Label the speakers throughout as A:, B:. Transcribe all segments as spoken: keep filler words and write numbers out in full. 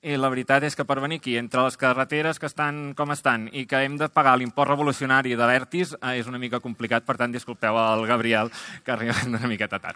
A: I la veritat és que per venir aquí, entre les carreteres que estan com estan i que hem de pagar l'impost revolucionari de l'Ertis, és una mica complicat, per tant, disculpeu al Gabriel, que arribem una miqueta tard.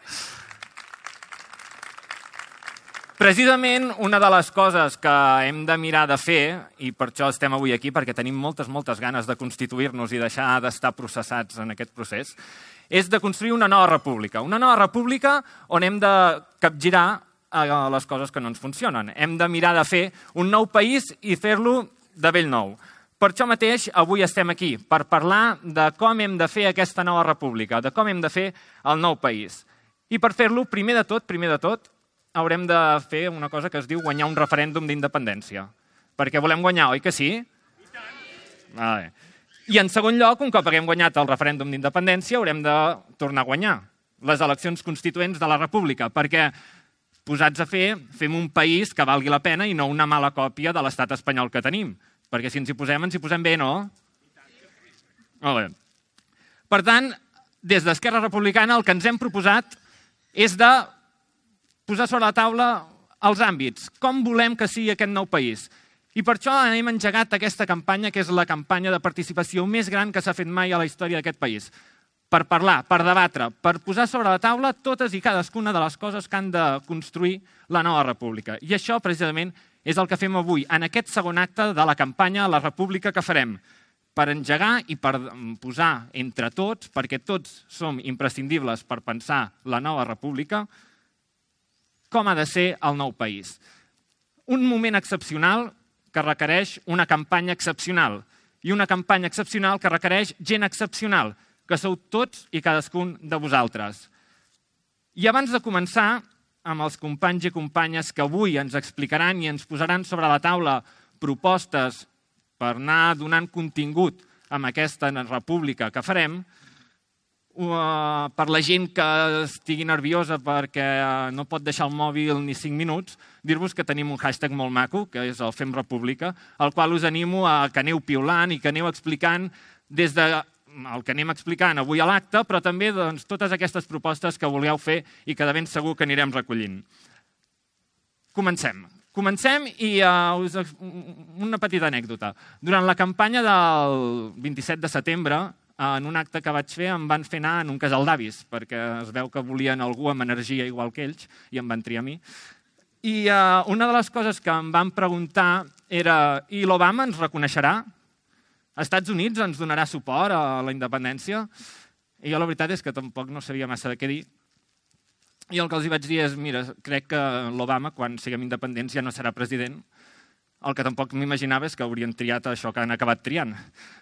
A: Precisament una de les coses que hem de mirar de fer, i per això estem avui aquí, perquè tenim moltes, moltes ganes de constituir-nos i deixar d'estar processats en aquest procés, és de construir una nova república. Una nova república on hem de capgirar a les coses que no ens funcionen. Hem de mirar de fer un nou país i fer-lo de bell nou. Per això mateix, avui estem aquí, per parlar de com hem de fer aquesta nova república, de com hem de fer el nou país. I per fer-lo, primer de tot, primer de tot, haurem de fer una cosa que es diu guanyar un referèndum d'independència. Perquè volem guanyar, oi que sí? I tant! Vale. I en segon lloc, un cop haguem guanyat el referèndum d'independència, haurem de tornar a guanyar les eleccions constituents de la república, perquè posats a fer, fem un país que valgui la pena i no una mala còpia de l'estat espanyol que tenim. Perquè si ens hi posem, ens hi posem bé, no? Molt bé. Per tant, des d'Esquerra Republicana el que ens hem proposat és de posar sobre la taula els àmbits. Com volem que sigui aquest nou país? I per això hem engegat aquesta campanya, que és la campanya de participació més gran que s'ha fet mai a la història d'aquest país. Per parlar, per debatre, per posar sobre la taula totes i cadascuna de les coses que han de construir la nova república. I això, precisament, és el que fem avui, en aquest segon acte de la campanya La República que farem, per engegar i per posar entre tots, perquè tots som imprescindibles per pensar la nova república, com ha de ser el nou país. Un moment excepcional que requereix una campanya excepcional i una campanya excepcional que requereix gent excepcional, que sou tots i cadascun de vosaltres. I abans de començar, amb els companys i companyes que avui ens explicaran i ens posaran sobre la taula propostes per anar donant contingut a aquesta república que farem, per la gent que estigui nerviosa perquè no pot deixar el mòbil ni cinc minuts, dir-vos que tenim un hashtag molt maco, que és el Fem República, al qual us animo a que aneu piulant i que aneu explicant des de el que anem explicant avui a l'acte, però també doncs, totes aquestes propostes que voleu fer i que de ben segur que anirem recollint. Comencem. Comencem i uh, us, una petita anècdota. Durant la campanya del vint-i-set de setembre, en un acte que vaig fer, em van fer anar en un casal d'avis, perquè es veu que volien algú amb energia igual que ells, i em van triar a mi. I uh, una de les coses que em van preguntar era: i l'Obama ens reconeixerà? Els Estats Units ens donarà suport a la independència? I jo la veritat és que tampoc no sabia massa de què dir. I el que els vaig dir és: mira, crec que l'Obama, quan siguem independents, ja no serà president. El que tampoc m'imaginava és que haurien triat això que han acabat triant.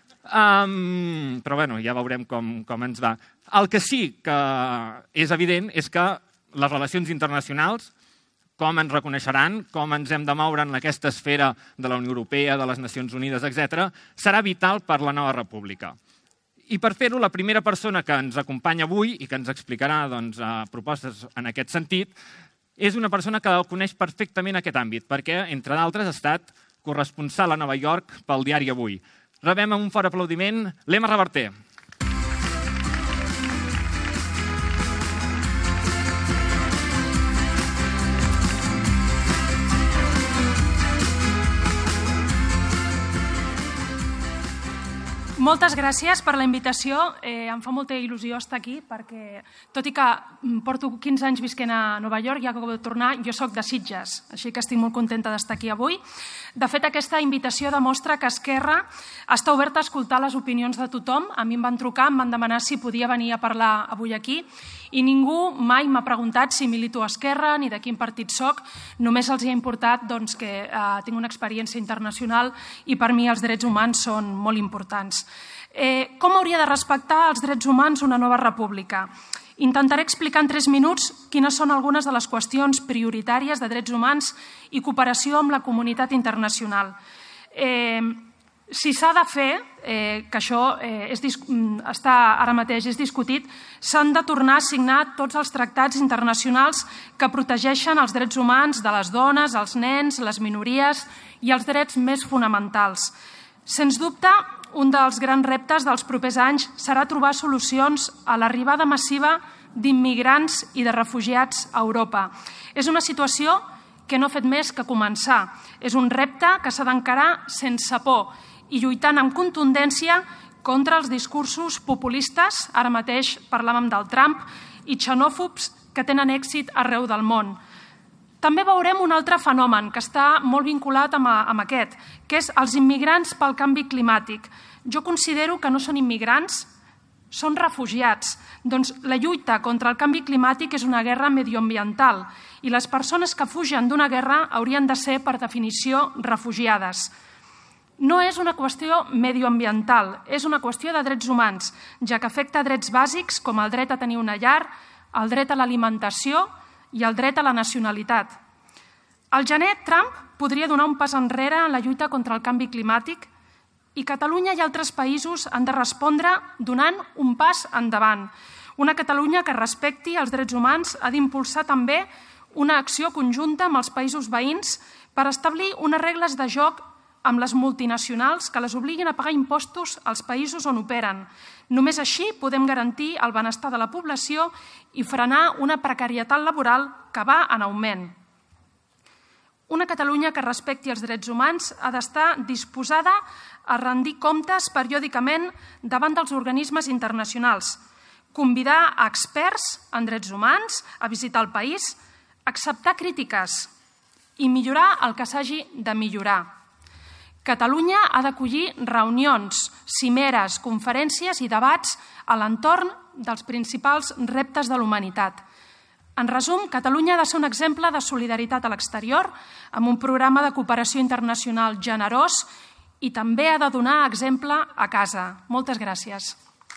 A: Um, però bueno, ja veurem com, com ens va. El que sí que és evident és que les relacions internacionals, com ens reconeixeran, com ens hem de moure en aquesta esfera de la Unió Europea, de les Nacions Unides, etcètera, serà vital per la nova república. I per fer-ho, la primera persona que ens acompanya avui i que ens explicarà doncs, propostes en aquest sentit és una persona que coneix perfectament aquest àmbit, perquè, entre d'altres, ha estat corresponsal a Nova York pel diari Avui. Rebem amb un fort aplaudiment l'Emma Reverter.
B: Moltes gràcies per la invitació. Eh, em fa molta il·lusió estar aquí perquè, tot i que porto quinze anys visquent a Nova York, ja que acabo de tornar, jo soc de Sitges, així que estic molt contenta d'estar aquí avui. De fet, aquesta invitació demostra que Esquerra està oberta a escoltar les opinions de tothom. A mi em van trucar, em van demanar si podia venir a parlar avui aquí i ningú mai m'ha preguntat si milito a Esquerra ni de quin partit soc. Només els hi ha importat doncs, que eh, tinc una experiència internacional i per mi els drets humans són molt importants. Eh, com hauria de respectar els drets humans una nova república? Intentaré explicar en tres minuts quines són algunes de les qüestions prioritàries de drets humans i cooperació amb la comunitat internacional. Eh, si s'ha de fer, eh, que això eh, és, està ara mateix és discutit, s'han de tornar a signar tots els tractats internacionals que protegeixen els drets humans de les dones, els nens, les minories i els drets més fonamentals. Sens dubte, un dels grans reptes dels propers anys serà trobar solucions a l'arribada massiva d'immigrants i de refugiats a Europa. És una situació que no ha fet més que començar. És un repte que s'ha d'encarar sense por i lluitant amb contundència contra els discursos populistes, ara mateix parlàvem del Trump, i xenòfobs que tenen èxit arreu del món. També veurem un altre fenomen que està molt vinculat amb aquest, que és els immigrants pel canvi climàtic. Jo considero que no són immigrants, són refugiats. Doncs la lluita contra el canvi climàtic és una guerra medioambiental i les persones que fugen d'una guerra haurien de ser, per definició, refugiades. No és una qüestió medioambiental, és una qüestió de drets humans, ja que afecta drets bàsics com el dret a tenir una llar, el dret a l'alimentació i el dret a la nacionalitat. Al gener, Trump podria donar un pas enrere en la lluita contra el canvi climàtic i Catalunya i altres països han de respondre donant un pas endavant. Una Catalunya que respecti els drets humans ha d'impulsar també una acció conjunta amb els països veïns per establir unes regles de joc amb les multinacionals que les obliguin a pagar impostos als països on operen. Només així podem garantir el benestar de la població i frenar una precarietat laboral que va en augment. Una Catalunya que respecti els drets humans ha d'estar disposada a rendir comptes periòdicament davant dels organismes internacionals, convidar a experts en drets humans a visitar el país, acceptar crítiques i millorar el que s'hagi de millorar. Catalunya ha d'acollir reunions, cimeres, conferències i debats a l'entorn dels principals reptes de la humanitat. En resum, Catalunya ha de ser un exemple de solidaritat a l'exterior, amb un programa de cooperació internacional generós i també ha de donar exemple a casa. Moltes gràcies.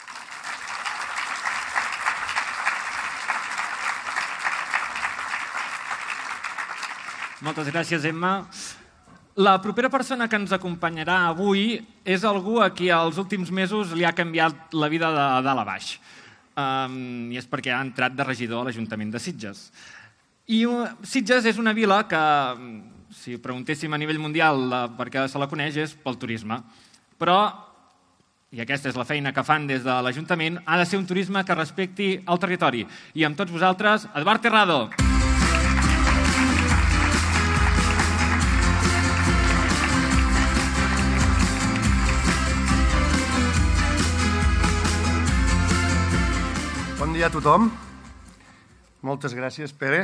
A: Moltes gràcies, Emma. La propera persona que ens acompanyarà avui és algú a qui els últims mesos li ha canviat la vida de dalt a baix. Um, I és perquè ha entrat de regidor a l'Ajuntament de Sitges. I uh, Sitges és una vila que, si preguntéssim a nivell mundial uh, per què se la coneix, és pel turisme. Però, i aquesta és la feina que fan des de l'Ajuntament, ha de ser un turisme que respecti el territori. I amb tots vosaltres, Eduard Terrado.
C: Bon dia a tothom. Moltes gràcies, Pere.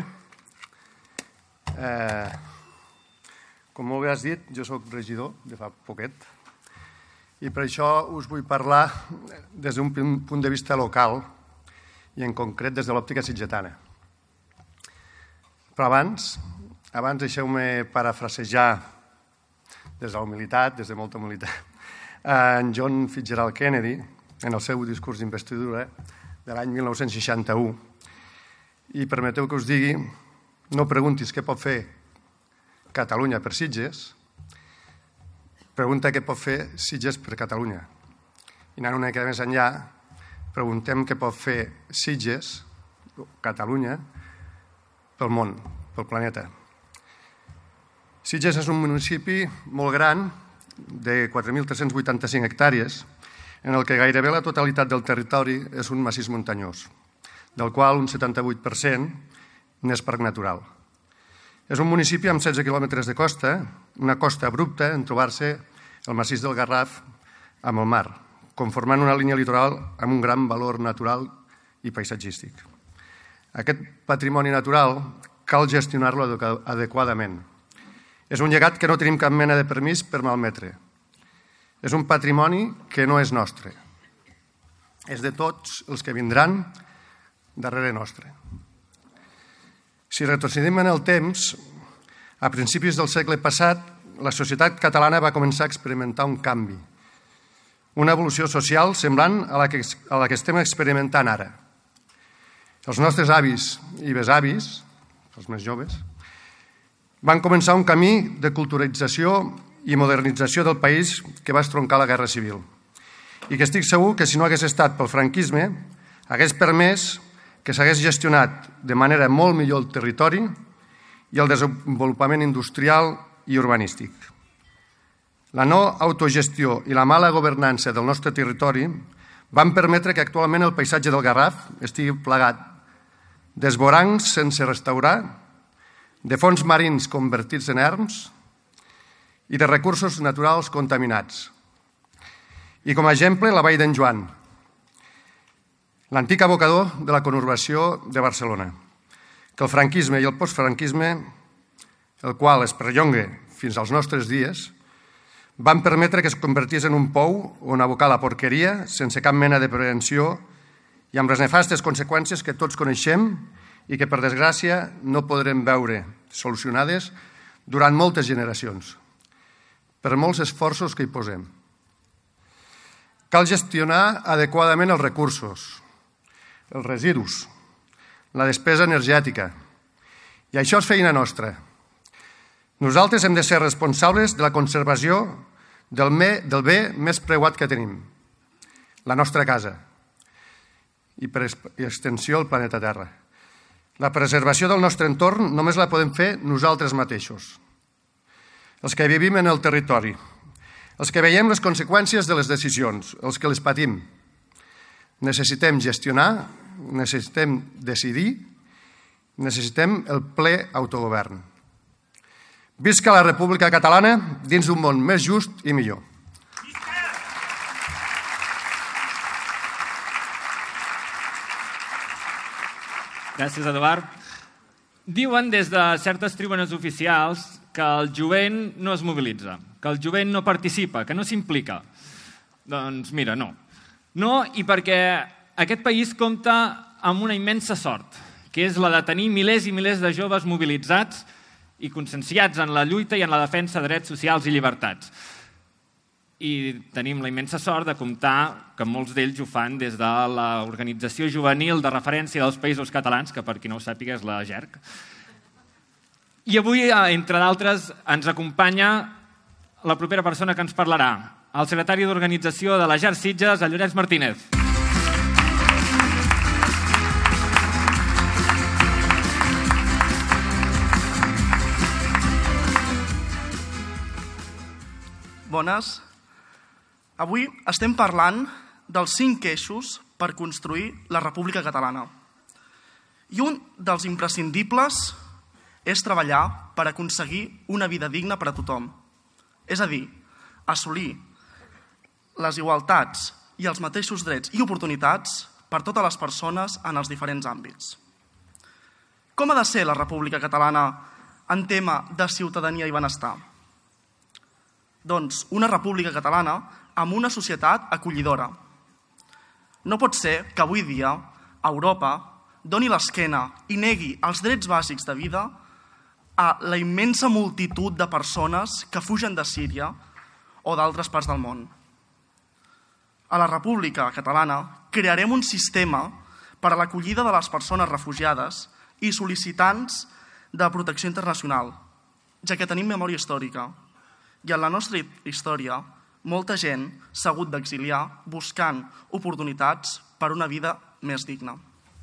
C: Eh, com molt bé has dit, jo soc regidor de fa poquet i per això us vull parlar des d'un punt de vista local i en concret des de l'òptica sitgetana. Però abans, abans deixeu-me parafrasejar des de la humilitat, des de molta humilitat, en John Fitzgerald Kennedy, en el seu discurs d'investidura de l'any mil nou-cents seixanta-u. I permeteu que us digui, no preguntis què pot fer Catalunya per Sitges, pregunta què pot fer Sitges per Catalunya. I anant una mica més enllà, preguntem què pot fer Sitges, Catalunya, pel món, pel planeta. Sitges és un municipi molt gran, de quatre mil tres-cents vuitanta-cinc hectàrees, en el que gairebé la totalitat del territori és un massís muntanyós, del qual un setanta-vuit per cent n'és parc natural. És un municipi amb setze quilòmetres de costa, una costa abrupta en trobar-se el massís del Garraf amb el mar, conformant una línia litoral amb un gran valor natural i paisatgístic. Aquest patrimoni natural cal gestionar-lo adequadament. És un llegat que no tenim cap mena de permís per malmetre. És un patrimoni que no és nostre. És de tots els que vindran darrere nostre. Si retrocedim en el temps, a principis del segle passat, la societat catalana va començar a experimentar un canvi, una evolució social semblant a la que, a la que estem experimentant ara. Els nostres avis i besavis, els més joves, van començar un camí de culturalització i modernització del país que va estroncar la Guerra Civil i que estic segur que si no hagués estat pel franquisme hagués permès que s'hagués gestionat de manera molt millor el territori i el desenvolupament industrial i urbanístic. La no autogestió i la mala governança del nostre territori van permetre que actualment el paisatge del Garraf estigui plagat d'esvorancs sense restaurar, de fons marins convertits en erms i de recursos naturals contaminats. I com a exemple, la Vall d'en Joan, l'antic abocador de la conurbació de Barcelona, que el franquisme i el postfranquisme, el qual es perllonga fins als nostres dies, van permetre que es convertís en un pou on abocar la porqueria sense cap mena de prevenció i amb les nefastes conseqüències que tots coneixem i que, per desgràcia, no podrem veure solucionades durant moltes generacions, per molts esforços que hi posem. Cal gestionar adequadament els recursos, els residus, la despesa energètica, i això és feina nostra. Nosaltres hem de ser responsables de la conservació del bé més preuat que tenim, la nostra casa, i per extensió el planeta Terra. La preservació del nostre entorn només la podem fer nosaltres mateixos, els que vivim en el territori, els que veiem les conseqüències de les decisions, els que les patim. Necessitem gestionar, necessitem decidir, necessitem el ple autogovern. Visca la República Catalana dins d'un món més just i millor.
A: Gràcies, Eduard. Diuen des de certes tribunes oficials que el jovent no es mobilitza, que el jovent no participa, que no s'implica. Doncs mira, no. No, i perquè aquest país compta amb una immensa sort, que és la de tenir milers i milers de joves mobilitzats i conscienciats en la lluita i en la defensa de drets socials i llibertats. I tenim la immensa sort de comptar que molts d'ells ho fan des de l'organització juvenil de referència dels Països Catalans, que per qui no ho sàpiga és la G E R C. I avui, entre d'altres, ens acompanya la propera persona que ens parlarà, el secretari d'Organització de la G E R C Sitges, el Llorenç Martínez.
D: Bones. Avui estem parlant dels cinc eixos per construir la República Catalana. I un dels imprescindibles és treballar per aconseguir una vida digna per a tothom. És a dir, assolir les igualtats i els mateixos drets i oportunitats per totes les persones en els diferents àmbits. Com ha de ser la República Catalana en tema de ciutadania i benestar? Doncs una república catalana amb una societat acollidora. No pot ser que avui dia Europa doni l'esquena i negui els drets bàsics de vida a la immensa multitud de persones que fugen de Síria o d'altres parts del món. A la República Catalana crearem un sistema per a l'acollida de les persones refugiades i sol·licitants de protecció internacional, ja que tenim memòria històrica. I en la nostra història, molta gent s'ha hagut d'exiliar buscant oportunitats per una vida més digna.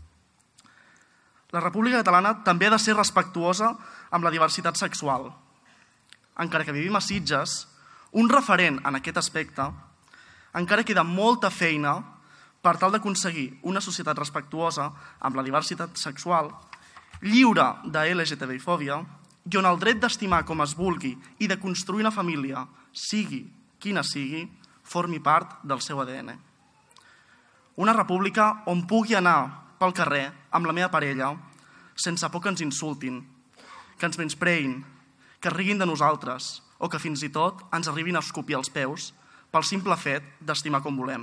D: La República Catalana també ha de ser respectuosa amb la diversitat sexual. Encara que vivim a Sitges, un referent en aquest aspecte, encara queda molta feina per tal d'aconseguir una societat respectuosa amb la diversitat sexual, lliure de L G T B I fòbia, i on el dret d'estimar com es vulgui i de construir una família, sigui quina sigui, formi part del seu A D N. Una república on pugui anar pel carrer amb la meva parella sense por que ens insultin, que ens menyspreïn, que riguin de nosaltres o que fins i tot ens arribin a escopir els peus pel simple fet d'estimar com volem.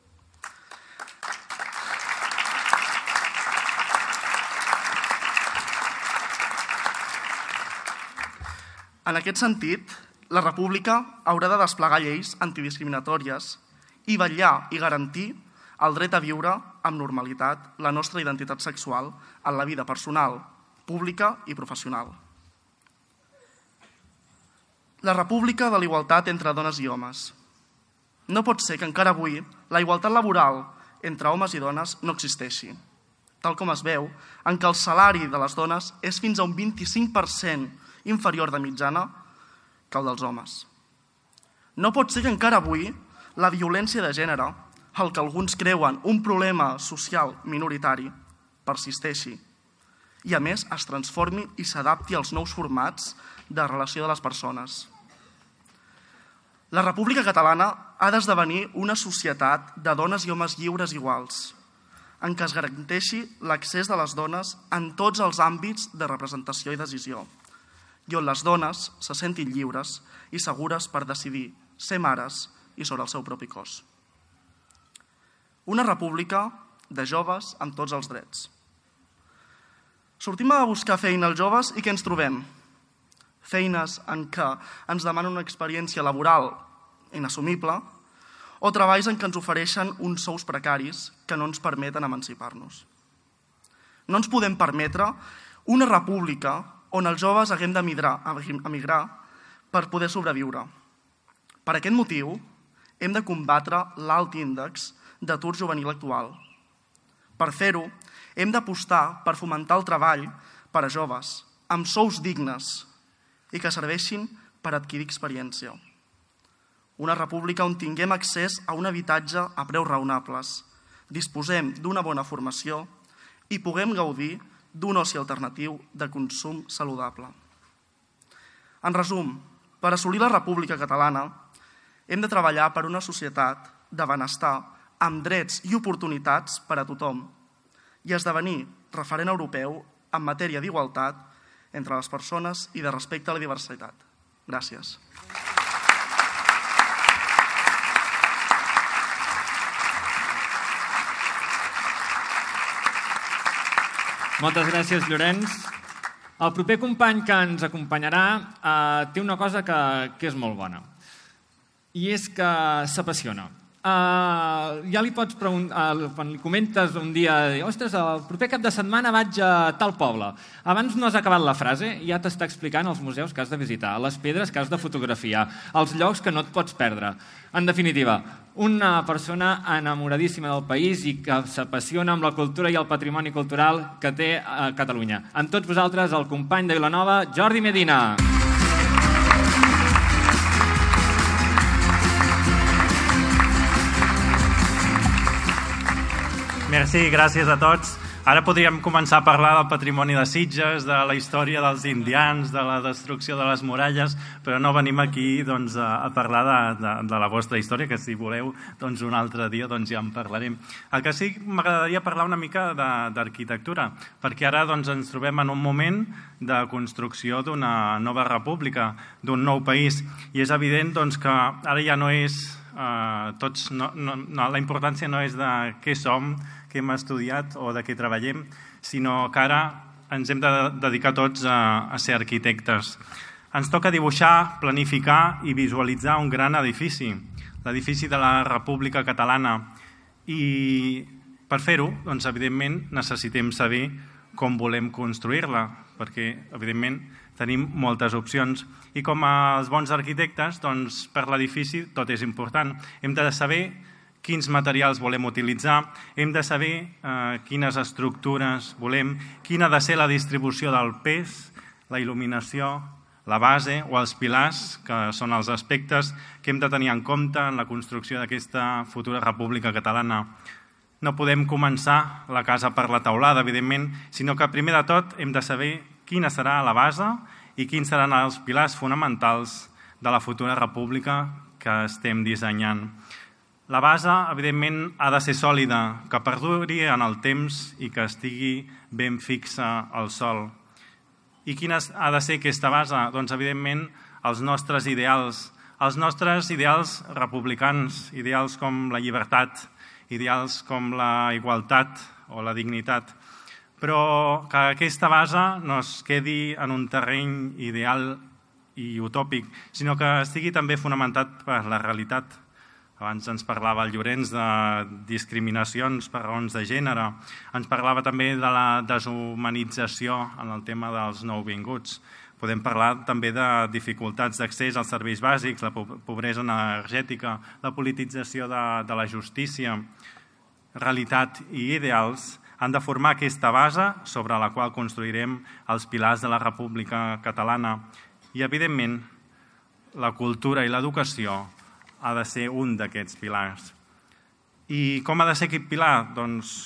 D: En aquest sentit, la República haurà de desplegar lleis antidiscriminatòries i vetllar i garantir el dret a viure amb normalitat la nostra identitat sexual en la vida personal, pública i professional. La República de la igualtat entre dones i homes. No pot ser que encara avui la igualtat laboral entre homes i dones no existeixi, tal com es veu en què el salari de les dones és fins a un vint-i-cinc per cent inferior de mitjana que el dels homes. No pot ser que encara avui la violència de gènere, el que alguns creuen un problema social minoritari, persisteixi i, a més, es transformi i s'adapti als nous formats de relació de les persones. La República Catalana ha d'esdevenir una societat de dones i homes lliures iguals, en què es garanteixi l'accés de les dones en tots els àmbits de representació i decisió, i on les dones se sentin lliures i segures per decidir ser mares i sobre el seu propi cos. Una república de joves amb tots els drets. Sortim a buscar feina als joves i què ens trobem? Feines en què ens demanen una experiència laboral inassumible o treballs en què ens ofereixen uns sous precaris que no ens permeten emancipar-nos. No ens podem permetre una república on els joves haguem d'emigrar per poder sobreviure. Per aquest motiu, hem de combatre l'alt índex d'atur juvenil actual. Per fer-ho, hem d'apostar per fomentar el treball per a joves, amb sous dignes i que serveixin per adquirir experiència. Una república on tinguem accés a un habitatge a preus raonables, disposem d'una bona formació i puguem gaudir d'un oci alternatiu de consum saludable. En resum, per assolir la República Catalana, hem de treballar per una societat de benestar amb drets i oportunitats per a tothom i esdevenir referent europeu en matèria d'igualtat entre les persones i de respecte a la diversitat. Gràcies.
A: Moltes gràcies, Llorenç. El proper company que ens acompanyarà eh, té una cosa que, que és molt bona, i és que s'apassiona. Uh, ja li pots preguntar, uh, quan li comentes un dia, ostres, el proper cap de setmana vaig a tal poble. Abans no has acabat la frase i ja t'està explicant els museus que has de visitar, les pedres que has de fotografiar, els llocs que no et pots perdre. En definitiva, una persona enamoradíssima del país i que s'apassiona amb la cultura i el patrimoni cultural que té a Catalunya. Amb tots vosaltres, el company de Vilanova, Jordi Medina.
E: Merci, gràcies a tots. Ara podríem començar a parlar del patrimoni de Sitges, de la història dels indians, de la destrucció de les muralles, però no venim aquí doncs, a parlar de, de, de la vostra història, que si voleu doncs, un altre dia doncs, ja en parlarem. El que sí m'agradaria parlar una mica d'arquitectura, perquè ara doncs, ens trobem en un moment de construcció d'una nova república, d'un nou país, i és evident doncs, que ara ja no és... Uh, tots, no, no, no, la importància no és de què som, què hem estudiat o de què treballem, sinó que ara ens hem de dedicar tots a, a ser arquitectes. Ens toca dibuixar, planificar i visualitzar un gran edifici, l'edifici de la República Catalana. I per fer-ho, doncs, evidentment, necessitem saber com volem construir-la, perquè, evidentment, tenim moltes opcions. I com els bons arquitectes, doncs, per l'edifici tot és important. Hem de saber quins materials volem utilitzar, hem de saber eh, quines estructures volem, quina ha de ser la distribució del pes, la il·luminació, la base o els pilars, que són els aspectes que hem de tenir en compte en la construcció d'aquesta futura República Catalana. No podem començar la casa per la teulada, evidentment, sinó que primer de tot hem de saber quina serà la base i quins seran els pilars fonamentals de la futura república que estem dissenyant. La base, evidentment, ha de ser sòlida, que perduri en el temps i que estigui ben fixa al sòl. I quina ha de ser aquesta base? Doncs, evidentment, els nostres ideals, els nostres ideals republicans, ideals com la llibertat, ideals com la igualtat o la dignitat, però que aquesta base no es quedi en un terreny ideal i utòpic, sinó que estigui també fonamentat per la realitat. Abans ens parlava el Llorenç de discriminacions per raons de gènere, ens parlava també de la deshumanització en el tema dels nouvinguts. Podem parlar també de dificultats d'accés als serveis bàsics, la pobresa energètica, la politització de, de la justícia. Realitat i ideals han de formar aquesta base sobre la qual construirem els pilars de la República Catalana. I, evidentment, la cultura i l'educació ha de ser un d'aquests pilars. I com ha de ser aquest pilar? Doncs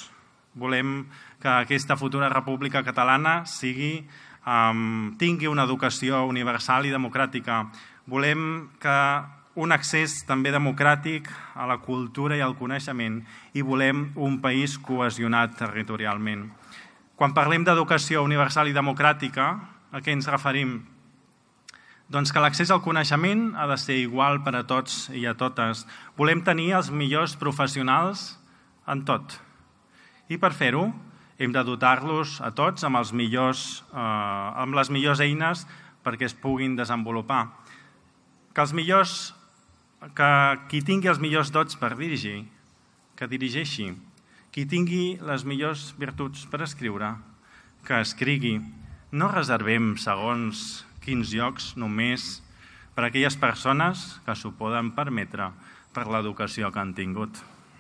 E: Volem que aquesta futura república catalana sigui, um, tingui una educació universal i democràtica. Volem que un accés també democràtic a la cultura i al coneixement i volem un país cohesionat territorialment. Quan parlem d'educació universal i democràtica, a què ens referim? Doncs que l'accés al coneixement ha de ser igual per a tots i a totes. Volem tenir els millors professionals en tot. I per fer-ho hem de dotar-los a tots amb, els millors, eh, amb les millors eines perquè es puguin desenvolupar. Que els millors, que qui tingui els millors dots per dirigir, que dirigeixi. Qui tingui les millors virtuts per escriure, que escrigui. No reservem segons quins llocs només per a aquelles persones que s'ho poden permetre per l'educació que han tingut.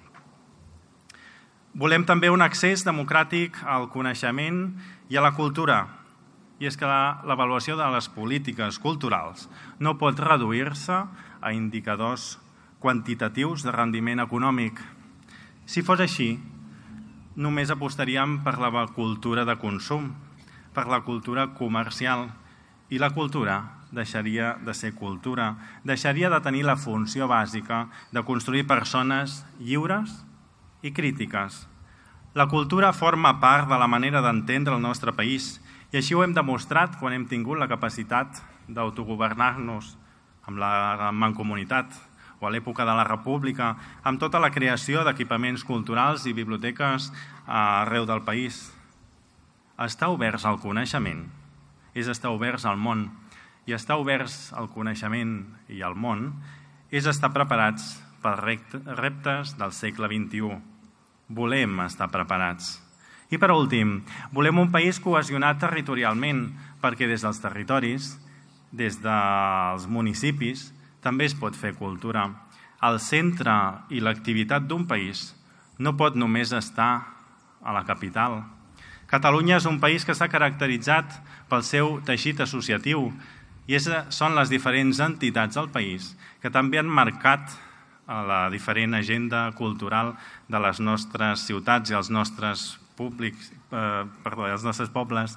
E: Volem també un accés democràtic al coneixement i a la cultura. I és que l'avaluació de les polítiques culturals no pot reduir-se a indicadors quantitatius de rendiment econòmic. Si fos així, només apostaríem per la cultura de consum, per la cultura comercial, i la cultura deixaria de ser cultura, deixaria de tenir la funció bàsica de construir persones lliures i crítiques. La cultura forma part de la manera d'entendre el nostre país i així ho hem demostrat quan hem tingut la capacitat d'autogovernar-nos amb la mancomunitat o a l'època de la República, amb tota la creació d'equipaments culturals i biblioteques arreu del país. Estar oberts al coneixement és estar oberts al món, i estar oberts al coneixement i al món és estar preparats per reptes del segle vint-i-u. Volem estar preparats. I per últim, volem un país cohesionat territorialment, perquè des dels territoris, des dels municipis, també es pot fer cultura. El centre i l'activitat d'un país no pot només estar a la capital. Catalunya és un país que s'ha caracteritzat pel seu teixit associatiu i són les diferents entitats del país que també han marcat la diferent agenda cultural de les nostres ciutats i els nostres públics, eh, perdó, els nostres pobles.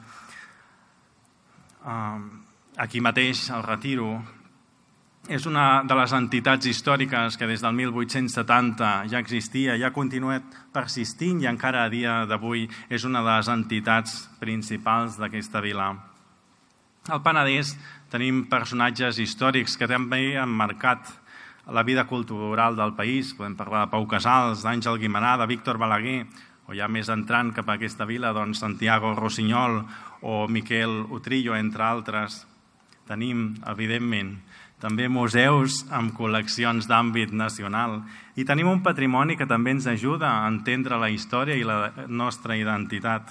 E: Eh, aquí mateix, al Retiro, és una de les entitats històriques que des del mil vuit-cents setanta ja existia, ja ha continuat persistint i encara a dia d'avui és una de les entitats principals d'aquesta vila. Al Penedès tenim personatges històrics que també han marcat la vida cultural del país. Podem parlar de Pau Casals, d'Àngel Guimerà, de Víctor Balaguer, o ja més entrant cap a aquesta vila, doncs Santiago Rossinyol o Miquel Utrillo, entre altres. Tenim, evidentment, també museus amb col·leccions d'àmbit nacional i tenim un patrimoni que també ens ajuda a entendre la història i la nostra identitat.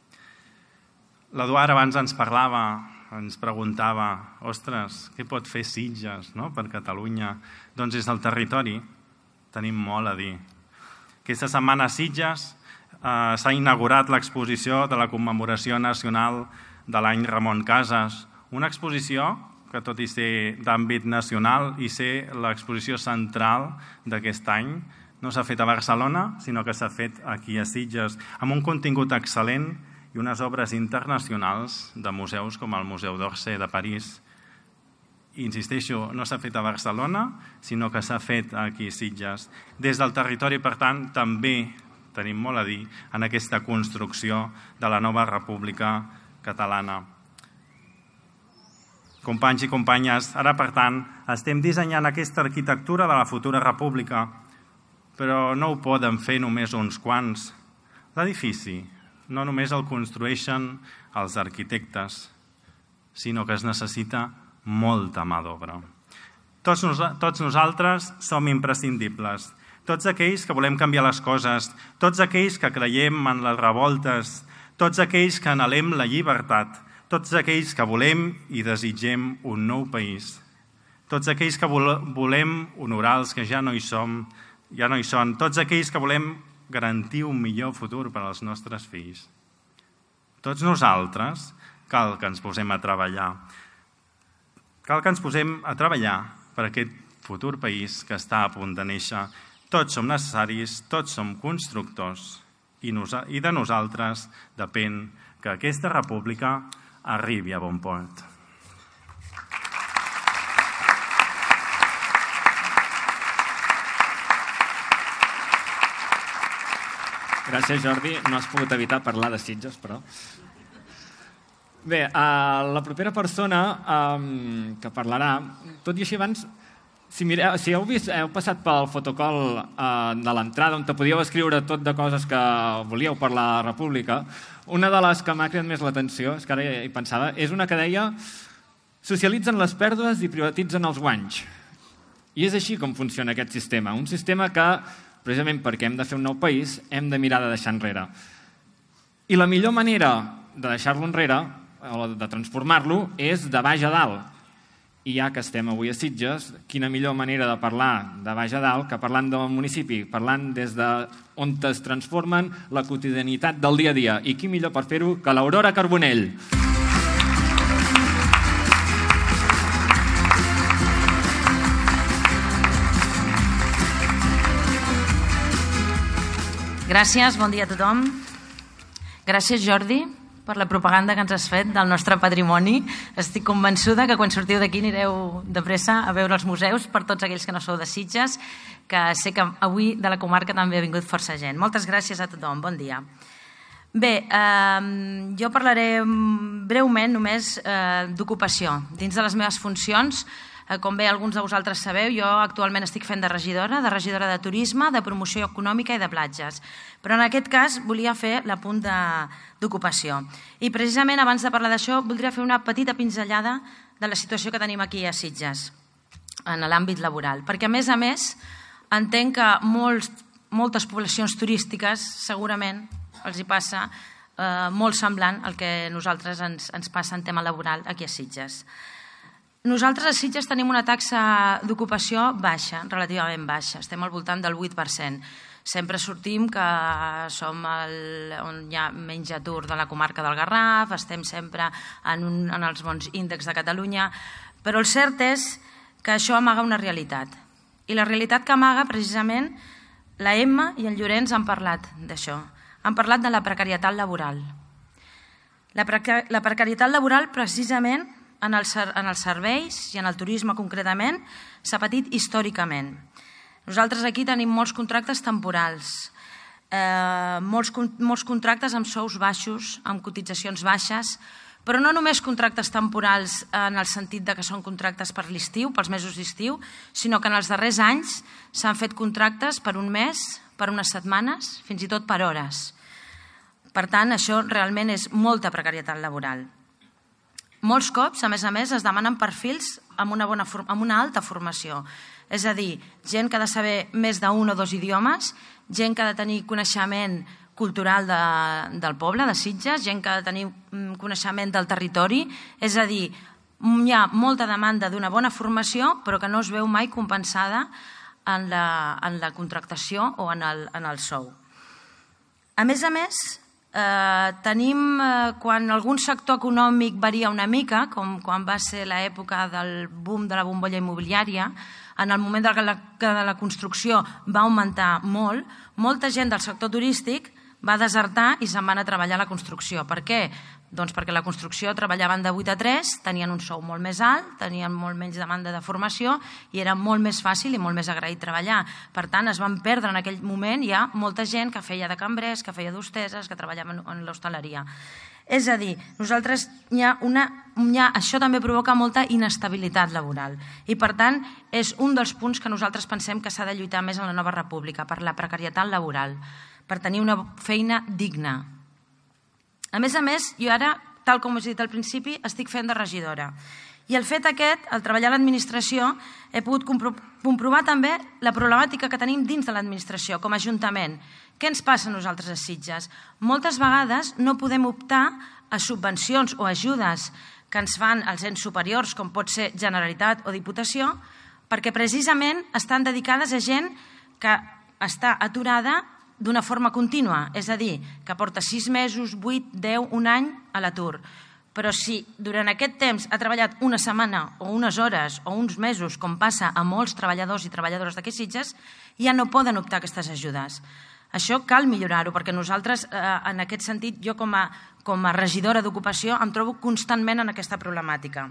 E: L'Eduard abans ens parlava, ens preguntava, ostres, què pot fer Sitges per Catalunya? Doncs des del territori tenim molt a dir. Aquesta setmana a Sitges s'ha inaugurat l'exposició de la commemoració nacional de l'any Ramon Casas, una exposició que tot i ser d'àmbit nacional i ser l'exposició central d'aquest any, no s'ha fet a Barcelona, sinó que s'ha fet aquí a Sitges, amb un contingut excel·lent i unes obres internacionals de museus com el Museu d'Orsay de París. I insisteixo, no s'ha fet a Barcelona, sinó que s'ha fet aquí a Sitges. Des del territori, per tant, també tenim molt a dir en aquesta construcció de la nova República Catalana. Companys i companyes, ara, per tant, estem dissenyant aquesta arquitectura de la futura república, però no ho poden fer només uns quants. L'edifici no només el construeixen els arquitectes, sinó que es necessita molta mà d'obra. Tots, nos tots nosaltres som imprescindibles. Tots aquells que volem canviar les coses, tots aquells que creiem en les revoltes, tots aquells que anhelem la llibertat, tots aquells que volem i desitgem un nou país, tots aquells que volem honorar els que ja no hi som, ja no hi són, tots aquells que volem garantir un millor futur per als nostres fills. Tots nosaltres cal que ens posem a treballar. Cal que ens posem a treballar per aquest futur país que està a punt de néixer. Tots som necessaris, tots som constructors i de nosaltres depèn que aquesta república arribi a bon port.
A: Gràcies, Jordi. No has pogut evitar parlar de Sitges, però... Bé, la propera persona que parlarà, tot i així abans, si heu vist, heu passat pel fotocall de l'entrada on te podíeu escriure tot de coses que volíeu per la República, una de les que m'ha cridat més l'atenció, és que ara hi pensava, és una que deia socialitzen les pèrdues i privatitzen els guanys. I és així com funciona aquest sistema, un sistema que, precisament perquè hem de fer un nou país, hem de mirar de deixar enrere. I la millor manera de deixar-lo enrere, o de transformar-lo, és de baix a dalt. I ja que estem avui a Sitges, quina millor manera de parlar de baix a dalt que parlant del municipi, parlant des d'on es transformen la quotidianitat del dia a dia. I qui millor per fer-ho que l'Aurora Carbonell.
F: Gràcies, bon dia a tothom. Gràcies, Jordi, per la propaganda que ens has fet del nostre patrimoni. Estic convençuda que quan sortiu d'aquí anireu de pressa a veure els museus per tots aquells que no sou de Sitges, que sé que avui de la comarca també ha vingut força gent. Moltes gràcies a tothom, bon dia. Bé, eh, jo parlaré breument només eh, d'ocupació. Dins de les meves funcions, eh, com bé alguns de vosaltres sabeu, jo actualment estic fent de regidora, de regidora de turisme, de promoció econòmica i de platges. Però en aquest cas volia fer l'apunt d'ocupació. I precisament abans de parlar d'això voldria fer una petita pinzellada de la situació que tenim aquí a Sitges, en l'àmbit laboral. Perquè a més a més entenc que molts, moltes poblacions turístiques segurament els hi passa eh, molt semblant al que a nosaltres ens, ens passa en tema laboral aquí a Sitges. Nosaltres a Sitges tenim una taxa d'ocupació baixa, relativament baixa, estem al voltant del vuit per cent. Sempre sortim que som el, on hi ha menys atur de la comarca del Garraf, estem sempre en, un, en els bons índexs de Catalunya, però el cert és que això amaga una realitat. I la realitat que amaga, precisament, la Emma i en Llorenç han parlat d'això. Han parlat de la precarietat laboral. La, preca la precarietat laboral, precisament, en els, en els serveis i en el turisme concretament, s'ha patit històricament. Nosaltres aquí tenim molts contractes temporals, eh, molts, molts contractes amb sous baixos, amb cotitzacions baixes, però no només contractes temporals en el sentit de que són contractes per l'estiu, pels mesos d'estiu, sinó que en els darrers anys s'han fet contractes per un mes, per unes setmanes, fins i tot per hores. Per tant, això realment és molta precarietat laboral. Molts cops, a més a més, es demanen perfils amb una, bona, amb una alta formació. És a dir, gent que ha de saber més d'un o dos idiomes, gent que ha de tenir coneixement cultural de, del poble, de Sitges, gent que ha de tenir coneixement del territori. És a dir, hi ha molta demanda d'una bona formació, però que no es veu mai compensada en la, en la contractació o en el, en el sou. A més a més, Eh, tenim, eh, quan algun sector econòmic varia una mica, com quan va ser l'època del boom de la bombolla immobiliària, en el moment de la, que la construcció va augmentar molt, molta gent del sector turístic va desertar i se'n va anar a treballar a la construcció. Per què? Doncs perquè la construcció treballaven de vuit a tres, tenien un sou molt més alt, tenien molt menys demanda de formació i era molt més fàcil i molt més agraït treballar. Per tant, es van perdre en aquell moment ja molta gent que feia de cambrers, que feia d'hosteses, que treballava en l'hostaleria. És a dir, nosaltres hi ha una, hi ha, això també provoca molta inestabilitat laboral i per tant és un dels punts que nosaltres pensem que s'ha de lluitar més en la nova república, per la precarietat laboral, per tenir una feina digna. A més a més, jo ara, tal com us he dit al principi, estic fent de regidora. I el fet aquest, al treballar a l'administració, he pogut compro comprovar també la problemàtica que tenim dins de l'administració, com a ajuntament. Què ens passa a nosaltres a Sitges? Moltes vegades no podem optar a subvencions o ajudes que ens fan els ens superiors, com pot ser Generalitat o Diputació, perquè precisament estan dedicades a gent que està aturada d'una forma contínua, és a dir, que porta sis mesos, vuit, deu, un any a l'atur. Però si durant aquest temps ha treballat una setmana o unes hores o uns mesos, com passa a molts treballadors i treballadores d'aquí Sitges, ja no poden optar a aquestes ajudes. Això cal millorar-ho, perquè nosaltres, en aquest sentit, jo com a, com a regidora d'ocupació em trobo constantment en aquesta problemàtica.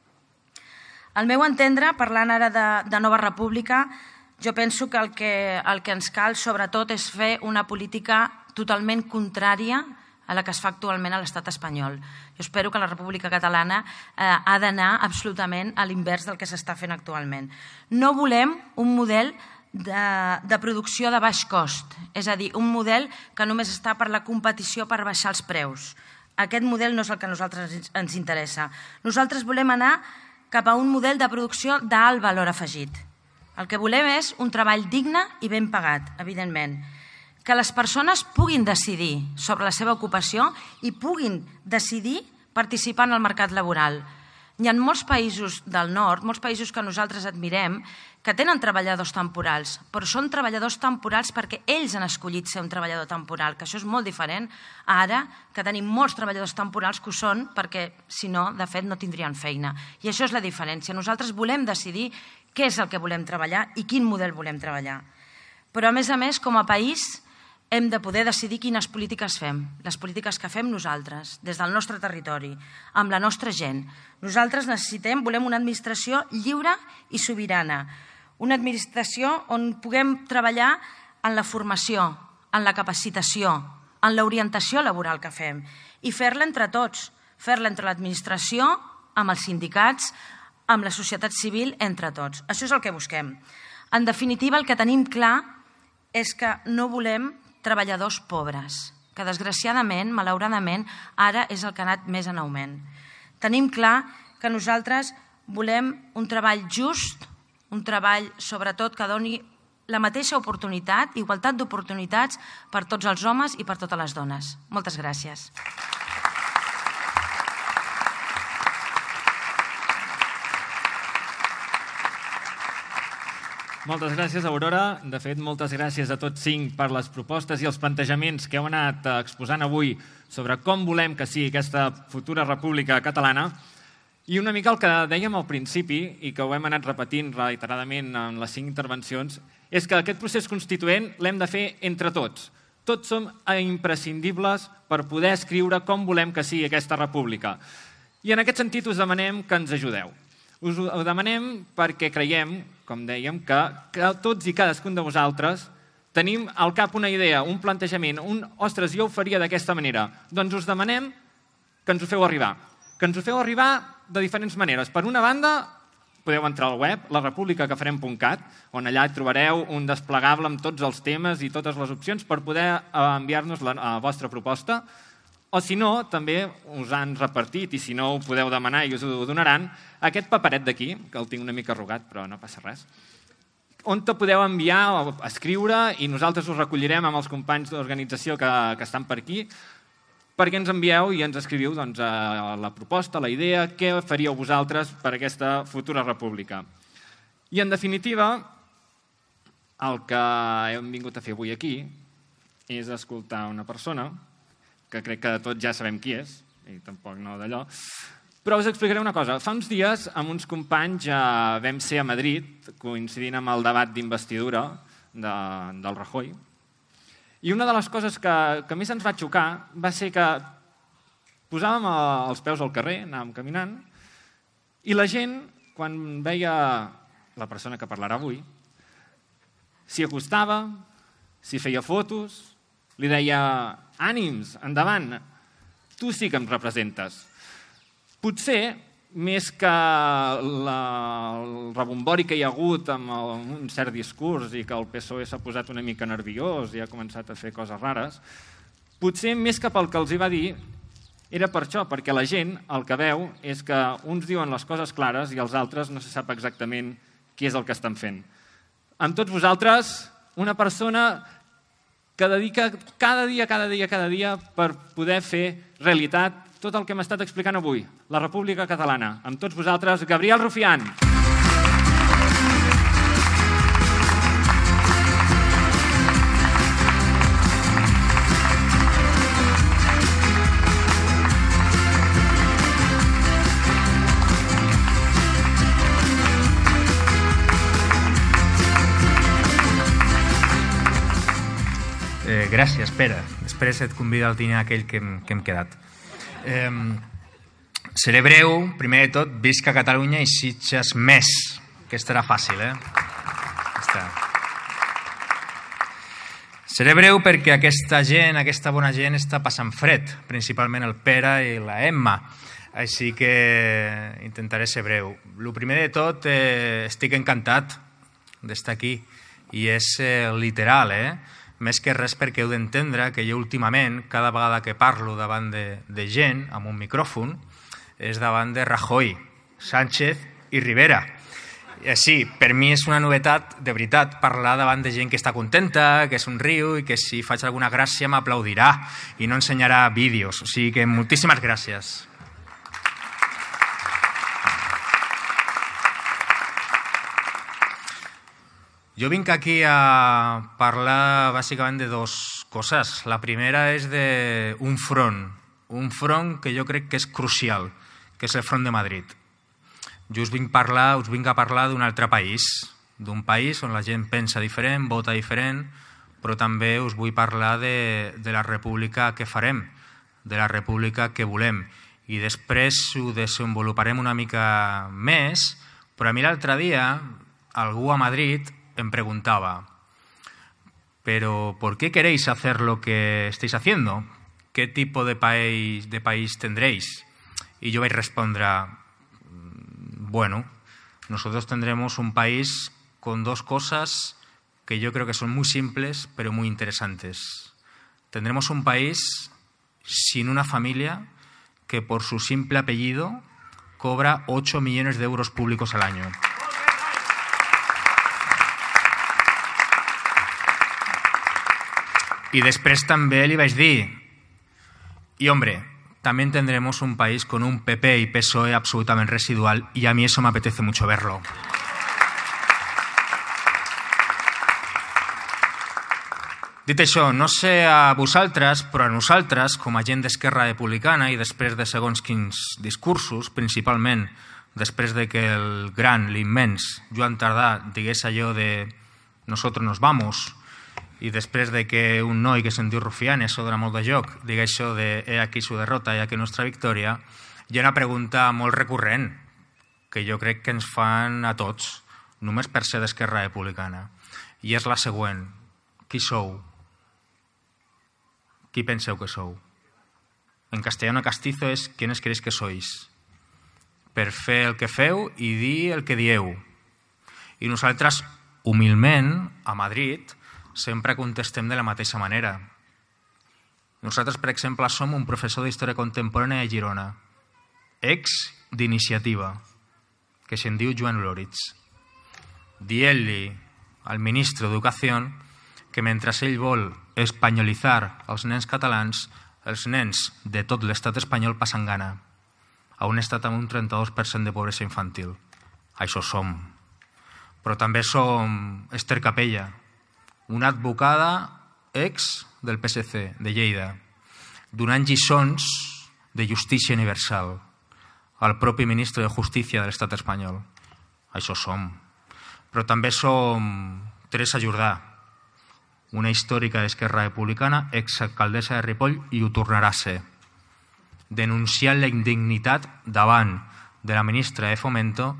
F: Al meu entendre, parlant ara de, de Nova República, jo penso que el, que el que ens cal, sobretot, és fer una política totalment contrària a la que es fa actualment a l'estat espanyol. Jo espero que la República Catalana eh, ha d'anar absolutament a l'invers del que s'està fent actualment. No volem un model de, de producció de baix cost, és a dir, un model que només està per la competició per baixar els preus. Aquest model no és el que a nosaltres ens interessa. Nosaltres volem anar cap a un model de producció d'alt valor afegit. El que volem és un treball digne i ben pagat, evidentment. Que les persones puguin decidir sobre la seva ocupació i puguin decidir participar en el mercat laboral. Hi ha molts països del nord, molts països que nosaltres admirem, que tenen treballadors temporals, però són treballadors temporals perquè ells han escollit ser un treballador temporal, que això és molt diferent ara que tenim molts treballadors temporals que ho són perquè, si no, de fet, no tindrien feina. I això és la diferència. Nosaltres volem decidir què és el que volem treballar i quin model volem treballar. Però, a més a més, com a país, hem de poder decidir quines polítiques fem, les polítiques que fem nosaltres, des del nostre territori, amb la nostra gent. Nosaltres necessitem, volem una administració lliure i sobirana, una administració on puguem treballar en la formació, en la capacitació, en l'orientació laboral que fem i fer-la entre tots, fer-la entre l'administració, amb els sindicats, amb la societat civil, entre tots. Això és el que busquem. En definitiva, el que tenim clar és que no volem treballadors pobres, que desgraciadament, malauradament, ara és el que ha anat més en augment. Tenim clar que nosaltres volem un treball just, un treball, sobretot, que doni la mateixa oportunitat, igualtat d'oportunitats per tots els homes i per totes les dones. Moltes gràcies.
A: Moltes gràcies, Aurora. De fet, moltes gràcies a tots cinc per les propostes i els plantejaments que heu anat exposant avui sobre com volem que sigui aquesta futura república catalana. I una mica el que dèiem al principi, i que ho hem anat repetint reiteradament en les cinc intervencions, és que aquest procés constituent l'hem de fer entre tots. Tots som imprescindibles per poder escriure com volem que sigui aquesta república. I en aquest sentit us demanem que ens ajudeu. Us ho demanem perquè creiem, com dèiem, que, que tots i cadascun de vosaltres tenim al cap una idea, un plantejament, un ostres, jo ho faria d'aquesta manera. Doncs us demanem que ens ho feu arribar. Que ens ho feu arribar de diferents maneres. Per una banda, podeu entrar al web, la república que farem punt cat, on allà trobareu un desplegable amb tots els temes i totes les opcions per poder enviar-nos la, la vostra proposta. O si no, també us han repartit, i si no ho podeu demanar i us ho donaran, aquest paperet d'aquí, que el tinc una mica arrugat, però no passa res, on te podeu enviar o escriure i nosaltres us recollirem amb els companys d'organització que, que estan per aquí, perquè ens envieu i ens escriviu doncs, la proposta, la idea, què faríeu vosaltres per aquesta futura república. I, en definitiva, el que hem vingut a fer avui aquí és escoltar una persona que crec que tots ja sabem qui és, i tampoc no d'allò, però us explicaré una cosa. Fa uns dies, amb uns companys, eh, vam ser a Madrid, coincidint amb el debat d'investidura de, del Rajoy, i una de les coses que, que més ens va xocar va ser que posàvem els peus al carrer, anàvem caminant, i la gent, quan veia la persona que parlarà avui, s'hi acostava, s'hi feia fotos, li deia ànims, endavant, tu sí que em representes. Potser, més que la, el rebombori que hi ha hagut amb el, un cert discurs i que el P S O E s'ha posat una mica nerviós i ha començat a fer coses rares, potser més que pel que els hi va dir era per això, perquè la gent el que veu és que uns diuen les coses clares i els altres no se sap exactament què és el que estan fent. Amb tots vosaltres, una persona que dedica cada dia, cada dia, cada dia per poder fer realitat tot el que hem estat explicant avui, la República Catalana. Amb tots vosaltres, Gabriel Rufián.
G: gràcies, Pere. Després et convido al dinar aquell que hem, que hem quedat. Eh, seré breu. Primer de tot, visca Catalunya i Sitges més, que estarà fàcil, eh? Està. Seré breu perquè aquesta gent, aquesta bona gent, està passant fred, principalment el Pere i la Emma, així que intentaré ser breu. El primer de tot, eh, estic encantat d'estar aquí, i és eh, literal, eh? Més que res perquè heu d'entendre que jo últimament, cada vegada que parlo davant de, de gent, amb un micròfon, és davant de Rajoy, Sánchez i Rivera. Sí, per mi és una novetat, de veritat, parlar davant de gent que està contenta, que somriu i que si faig alguna gràcia m'aplaudirà i no ensenyarà vídeos. O sigui que moltíssimes gràcies. Jo vinc aquí a parlar bàsicament de dues coses. La primera és d'un front, un front que jo crec que és crucial, que és el front de Madrid. Jo us vinc, parlar, us vinc a parlar d'un altre país, d'un país on la gent pensa diferent, vota diferent, però també us vull parlar de, de la república que farem, de la república que volem. I després ho desenvoluparem una mica més, però a mi l'altre dia algú a Madrid em preguntaba, pero ¿por qué queréis hacer lo que estáis haciendo? ¿Qué tipo de país, de país tendréis? Y yo vais a responder, bueno, nosotros tendremos un país con dos cosas que yo creo que son muy simples, pero muy interesantes. Tendremos un país sin una familia que por su simple apellido cobra ocho millones de euros públicos al año. Y després també li vaig dir, y hombre, también tendremos un país con un P P y P S O E absolutamente residual y a mí eso me apetece mucho verlo. Dit això, no sé a vosaltres, però a nosaltres, com a gent d'Esquerra Republicana i després de segons quins discursos, principalment després de que el gran, l'immens Joan Tardà digués allò de «nosotros nos vamos», i després de que un noi que se'n diu Rufián, això dona molt de joc, digui això de «he aquí su derrota, he aquí nostra victòria», hi ha una pregunta molt recurrent que jo crec que ens fan a tots, només per ser d'Esquerra Republicana, i és la següent. Qui sou? Qui penseu que sou? En castellano castizo és «quiénes creéis que sois?» per fer el que feu i dir el que dieu. I nosaltres, humilment, a Madrid, sempre contestem de la mateixa manera. Nosaltres, per exemple, som un professor d'Història Contemporània a Girona, ex d'Iniciativa, que se'n diu Joan Loritz, dient-li al ministre d'Educació que mentre ell vol espanyolitzar els nens catalans, els nens de tot l'estat espanyol passen gana, a un estat amb un trenta-dos per cent de pobresa infantil. Això som. Però també som Esther Capella, una advocada ex del P S C de Lleida, donant lliçons de justícia universal al propi ministre de Justícia de l'estat espanyol. Això som. Però també som Teresa Jordà, una històrica d'Esquerra Republicana, exalcaldessa de Ripoll, i ho tornarà a ser, denunciant la indignitat davant de la ministra de Fomento,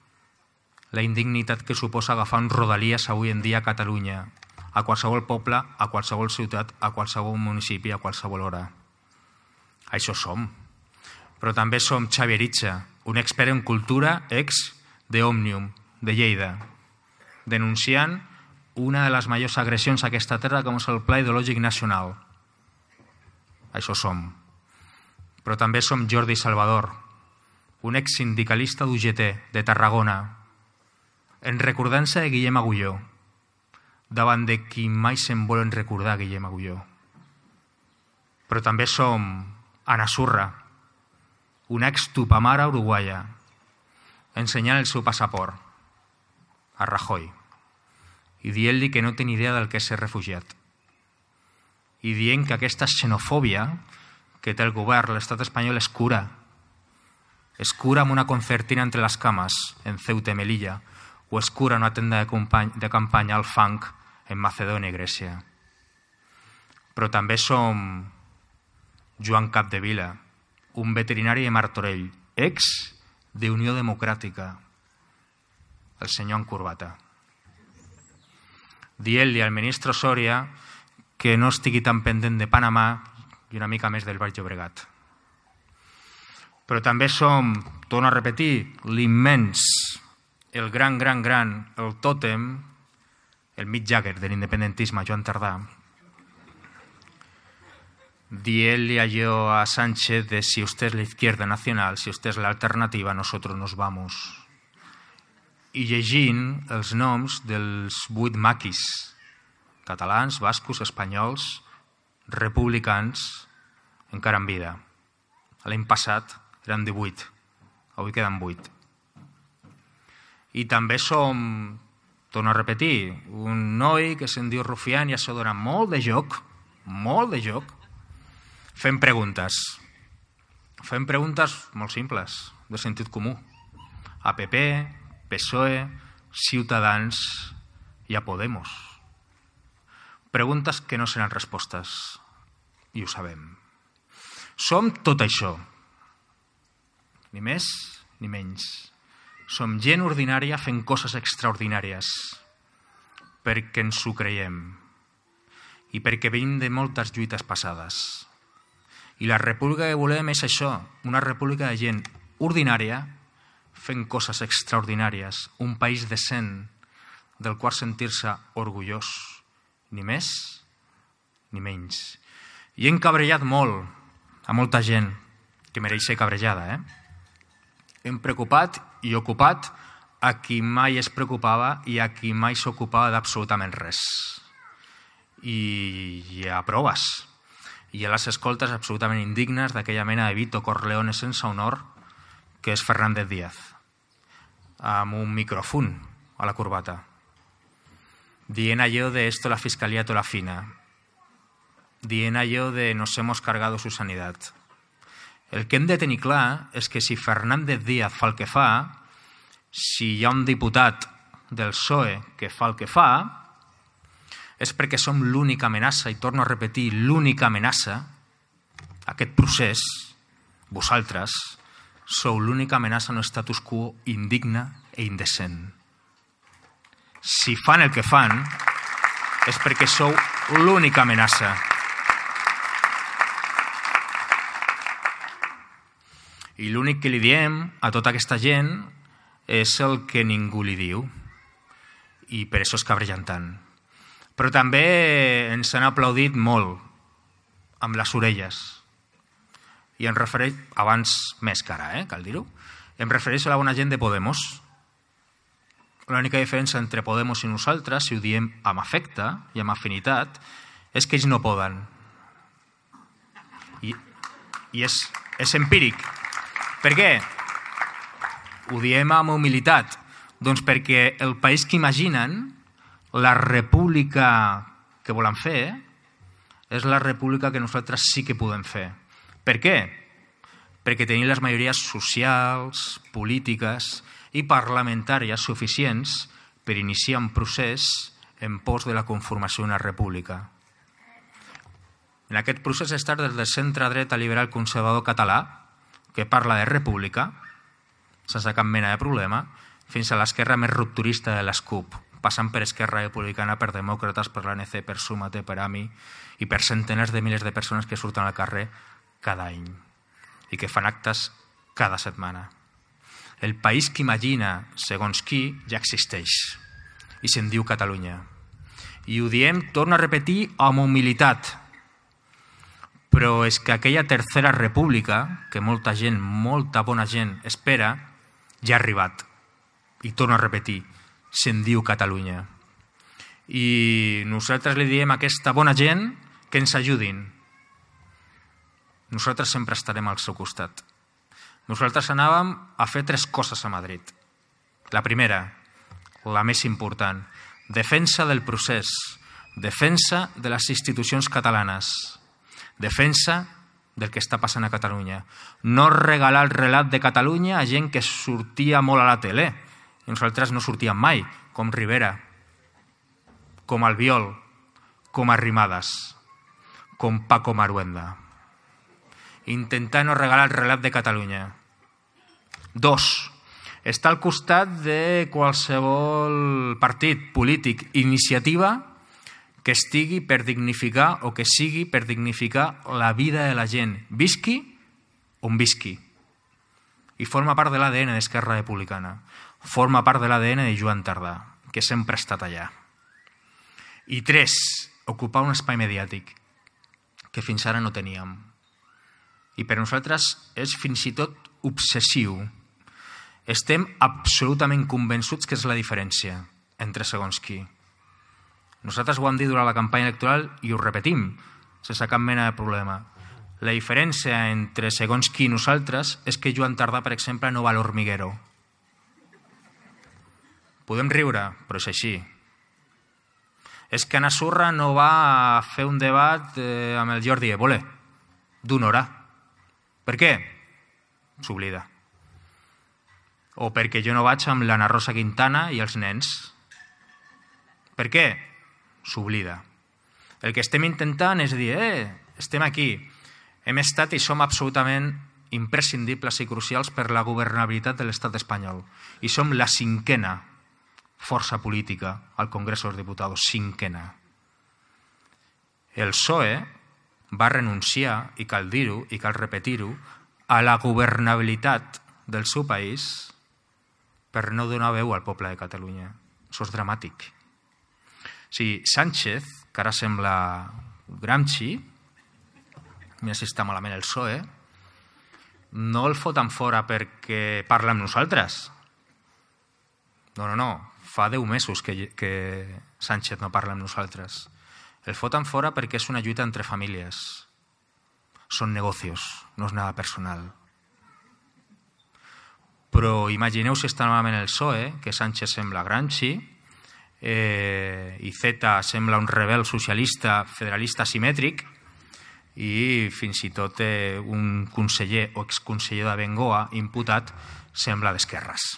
G: la indignitat que suposa agafar un rodalies avui en dia a Catalunya, a qualsevol poble, a qualsevol ciutat, a qualsevol municipi, a qualsevol hora. Això som. Però també som Xavier Itxa, un expert en cultura ex d'Òmnium, de Lleida, denunciant una de les majors agressions a aquesta terra com és el Pla Ideològic Nacional. Això som. Però també som Jordi Salvador, un ex-sindicalista d'U G T de Tarragona, en recordança de Guillem Agulló, davant de qui mai se'n volen recordar Guillem Agulló. Però també som Ana Surra, una ex-tupamara uruguaia, ensenyant el seu passaport a Rajoy i dient-li que no té ni idea del que és ser refugiat i dient que aquesta xenofòbia que té el govern, l'estat espanyol, es cura. Es cura amb una concertina entre les cames en Ceuta i Melilla, o es cura una tenda de, de campanya al fang en Macedònia i Grècia. però també som Joan Capdevila, un veterinari de Martorell, ex d'Unió Democràtica, el senyor en corbata, dient-li al ministre Soria que no estigui tan pendent de Panamà i una mica més del Baix Llobregat. Però també som, torno a repetir, l'immens, el gran, gran, gran, el tòtem, el Mick Jagger de l'independentisme, Joan Tardà, dient-li allò a Sánchez de si usted es la izquierda nacional, si usted es la alternativa, nosotros nos vamos. I llegint els noms dels vuit maquis, catalans, bascos, espanyols, republicans, encara en vida. L'any passat eren divuit, avui queden vuit. I també som, torno a repetir, un noi que se'n diu Rufián i això dona molt de joc, molt de joc, fem preguntes. Fem preguntes molt simples, de sentit comú. A P P, P S O E, Ciutadans i a Podemos. Preguntes que no seran respostes, i ho sabem. Som tot això. Ni més ni menys. Som gent ordinària fent coses extraordinàries perquè ens ho creiem i perquè venim de moltes lluites passades. I la república que volem és això, una república de gent ordinària fent coses extraordinàries, un país decent del qual sentir-se orgullós, ni més ni menys. I hem cabrellat molt a molta gent que mereix ser cabrejada, eh? Hem preocupat i ocupat a qui mai es preocupava i a qui mai s'ocupava d'absolutament res. I hi ha proves. Hi ha les escoltes absolutament indignes d'aquella mena de Vito Corleone sense honor que és Fernández Díaz, amb un micròfon a la corbata, dient allò de esto la fiscalía toda la fina, dient allò de nos hemos cargado su sanidad. El que hem de tenir clar és que si Fernández Díaz fa el que fa, si hi ha un diputat del P S O E que fa el que fa, és perquè som l'única amenaça, i torno a repetir, l'única amenaça, aquest procés, vosaltres, sou l'única amenaça en un status quo indigne e indecent. Si fan el que fan, és perquè sou l'única amenaça. I l'únic que li diem a tota aquesta gent és el que ningú li diu. I per això es cabregen tant. Però també ens han aplaudit molt amb les orelles. I em refereix, abans més que ara, eh, cal dir-ho, em refereixo a la bona gent de Podemos. L'única diferència entre Podemos i nosaltres, si ho diem amb afecte i amb afinitat, és que ells no poden. I, i és, és empíric. Per què? Ho diem amb humilitat. Doncs perquè el país que imaginen, la república que volen fer, és la república que nosaltres sí que podem fer. Per què? Perquè tenim les majories socials, polítiques i parlamentàries suficients per iniciar un procés en pos de la conformació d'una república. En aquest procés està des del centre-dreta liberal conservador català, que parla de república, sense cap mena de problema, fins a l'esquerra més rupturista de les C U P, passant per Esquerra Republicana, per Demòcrates, per l'A N C, per Súmate, per A M I i per centenars de milers de persones que surten al carrer cada any i que fan actes cada setmana. El país que imagina, segons qui, ja existeix i se'n diu Catalunya. I ho diem, torno a repetir, amb humilitat. Però és que aquella tercera república, que molta gent, molta bona gent espera, ja ha arribat. I torno a repetir, se'n diu Catalunya. I nosaltres li diem a aquesta bona gent que ens ajudin. Nosaltres sempre estarem al seu costat. Nosaltres anàvem a fer tres coses a Madrid. La primera, la més important, defensa del procés, defensa de les institucions catalanes, defensa del que està passant a Catalunya. No regalar el relat de Catalunya a gent que sortia molt a la tele. I nosaltres no sortíem mai, com Rivera, com Albiol, com Arrimadas. com Paco Maruenda. Intentar no regalar el relat de Catalunya. Dos, està al costat de qualsevol partit polític, iniciativa que estigui per dignificar o que sigui per dignificar la vida de la gent, visqui on visqui. I forma part de l'A D N d'Esquerra Republicana. Forma part de l'A D N de Joan Tardà, que sempre ha estat allà. I tres, ocupar un espai mediàtic que fins ara no teníem. I per nosaltres és fins i tot obsessiu. Estem absolutament convençuts que és la diferència entre segons qui. Nosaltres ho hem dit durant la campanya electoral i ho repetim, sense cap mena de problema. La diferència entre segons qui i nosaltres és que Joan Tardà, per exemple, no va a l'Hormiguero. Podem riure, però és així. És que Anna Surra no va a fer un debat eh, amb el Jordi Évole d'una hora. Per què? S'oblida. O perquè jo no vaig amb l'Anna Rosa Quintana i els nens. Per què? S'oblida. El que estem intentant és dir, eh, estem aquí, hem estat i som absolutament imprescindibles i crucials per la governabilitat de l'estat espanyol. I som la cinquena força política al Congrés dels Diputats, cinquena. El P S O E va renunciar, i cal dir-ho, i cal repetir-ho, a la governabilitat del seu país per no donar veu al poble de Catalunya. Això és dramàtic. O sigui, Sánchez, que ara sembla Gramsci, mira si està malament el P S O E, no el foten fora perquè parla amb nosaltres. No, no, no. Fa deu mesos que, que Sánchez no parla amb nosaltres. El foten fora perquè és una lluita entre famílies. Són negocios, no és nada personal. Però imagineu si està malament el P S O E, que Sánchez sembla Gramsci, eh, i Zeta sembla un rebel socialista federalista asimètric, i fins i tot eh, un conseller o exconseller de Bengoa imputat sembla d'esquerres.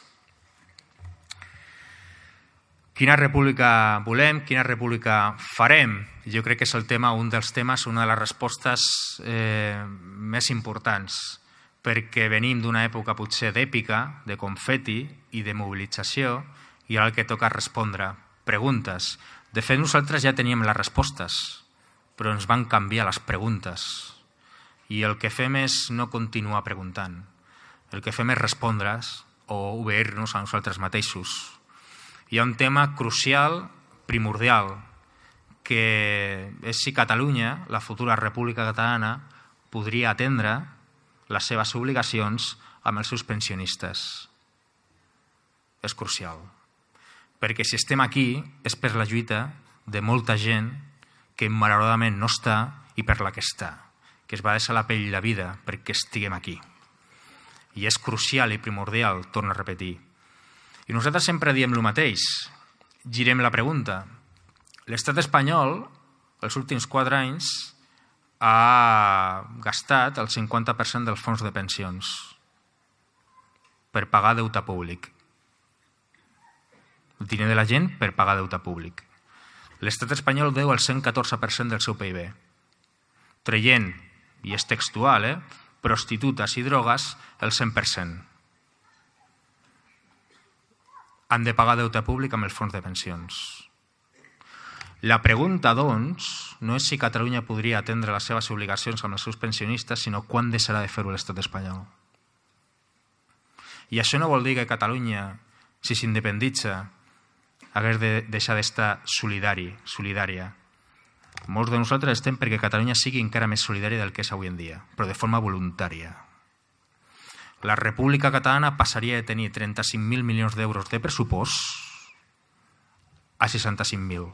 G: Quina república volem? Quina república farem? Jo crec que és el tema, un dels temes, una de les respostes eh, més importants, perquè venim d'una època potser d'èpica, de confeti i de mobilització, i ara el que toca respondre preguntes. De fet, nosaltres ja teníem les respostes, però ens van canviar les preguntes. I el que fem és no continuar preguntant. El que fem és respondre's o obeir-nos a nosaltres mateixos. Hi ha un tema crucial, primordial, que és si Catalunya, la futura República Catalana, podria atendre les seves obligacions amb els seus pensionistes. És crucial. Perquè si estem aquí és per la lluita de molta gent que malauradament no està i per la que està, que es va deixar la pell i la vida perquè estiguem aquí. I és crucial i primordial, torno a repetir. I nosaltres sempre diem el mateix. Girem la pregunta. L'estat espanyol, els últims quatre anys, ha gastat el cinquanta per cent dels fons de pensions per pagar deute públic. El diner de la gent per pagar deute públic. L'estat espanyol deu el cent catorze per cent del seu P I B. Traient, i és textual, eh, prostitutes i drogues, el cent per cent. Han de pagar deute públic amb els fons de pensions. La pregunta, doncs, no és si Catalunya podria atendre les seves obligacions amb els seus pensionistes, sinó quan deixarà de fer-ho l'estat espanyol. I això no vol dir que Catalunya, si s'independitza, hagués de deixar d'estar solidari, solidària. Molts de nosaltres estem perquè Catalunya sigui encara més solidària del que és avui en dia, però de forma voluntària. La República Catalana passaria de tenir trenta-cinc mil milions d'euros de pressupost a seixanta-cinc mil.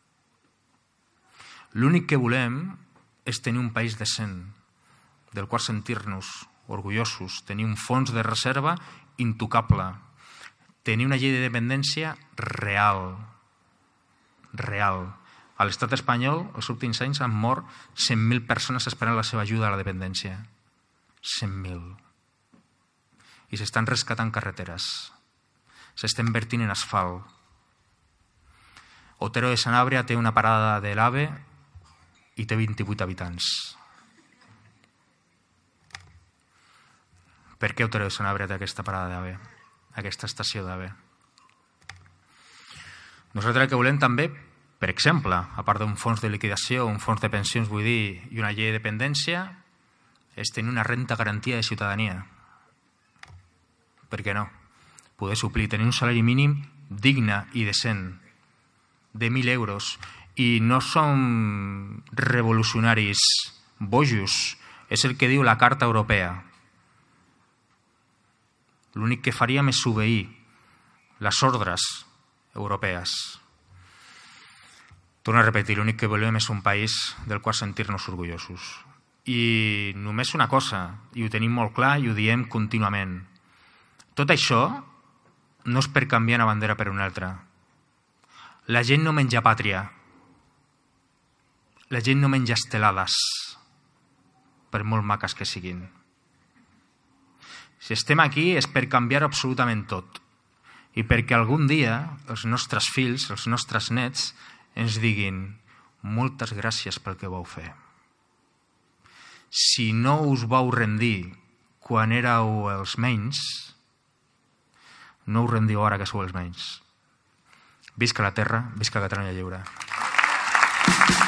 G: L'únic que volem és tenir un país decent, del qual sentir-nos orgullosos, tenir un fons de reserva intocable, tenir una llei de dependència real, real. A l'estat espanyol, els últims anys han mort cent mil persones esperant la seva ajuda a la dependència. cent mil. I s'estan rescatant carreteres. S'estan invertint en asfalt. Otero de Sanabria té una parada de l'AVE i té vint-i-vuit habitants. Per què heu tret una breta aquesta parada d'A V E, aquesta estació d'A V E? Nosaltres el que volem també, per exemple, a part d'un fons de liquidació, un fons de pensions, vull dir, i una llei de dependència, és tenir una renta garantida de ciutadania. Per què no? Poder suplir, tenir un salari mínim digne i decent, de mil euros. I no som revolucionaris bojos, és el que diu la Carta Europea. L'únic que faríem és obeir les ordres europees. Torno a repetir, l'únic que volem és un país del qual sentir-nos orgullosos. I només una cosa, i ho tenim molt clar i ho diem contínuament. Tot això no és per canviar una bandera per una altra. La gent no menja pàtria. La gent no menja estelades, per molt maques que siguin. Si estem aquí és per canviar absolutament tot i perquè algun dia els nostres fills, els nostres nets, ens diguin moltes gràcies pel que vau fer. Si no us vau rendir quan éreu els menys, no us rendiu ara que sou els menys. Visca la terra, visca Catalunya lliure.